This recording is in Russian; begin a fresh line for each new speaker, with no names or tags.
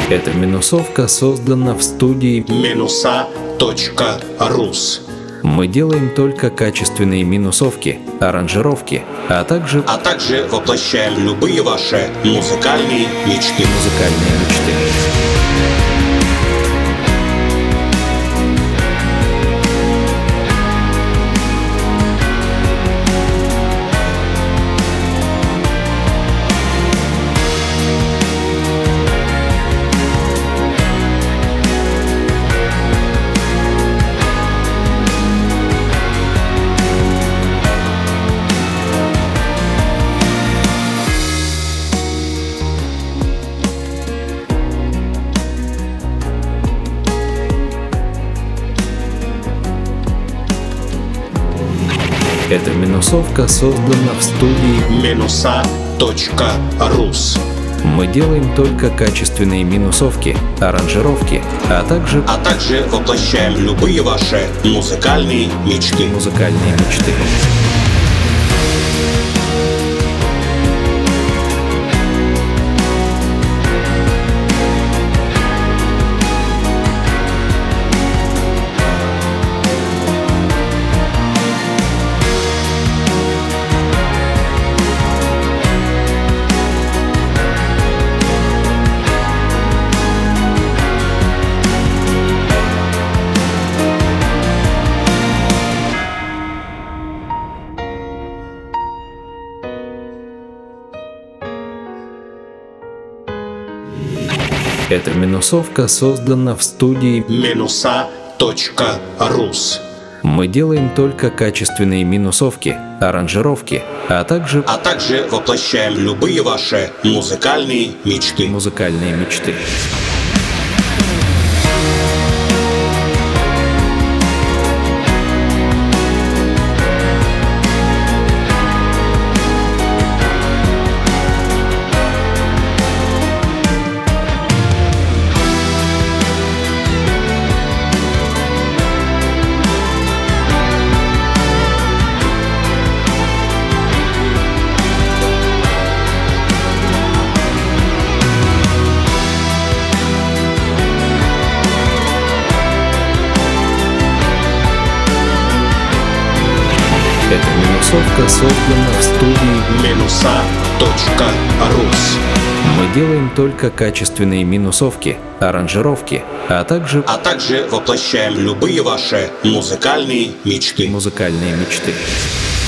Эта минусовка создана в студии
Minusa.rus.
Мы делаем только качественные минусовки, аранжировки, а также
воплощаем любые ваши музыкальные мечты.
музыкальные мечты. Эта минусовка создана в студии
Minusa.rus.
Мы делаем только качественные минусовки, аранжировки, а также
воплощаем любые ваши музыкальные мечты.
музыкальные мечты. Эта минусовка создана в студии
Minusa.rus.
Мы делаем только качественные минусовки, аранжировки, а также
воплощаем любые ваши музыкальные мечты.
музыкальные мечты. Эта минусовка создана в студии
Minusa.rus.
Мы делаем только качественные минусовки, аранжировки, а также
воплощаем любые ваши музыкальные мечты.
музыкальные мечты.